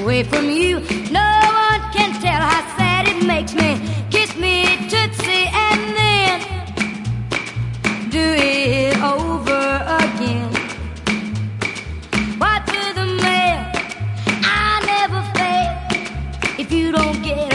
away from you. No one can tell how sad it makes me. Kiss me, Tootsie, and then do it over again. Why to the mail? I never fail if you don't get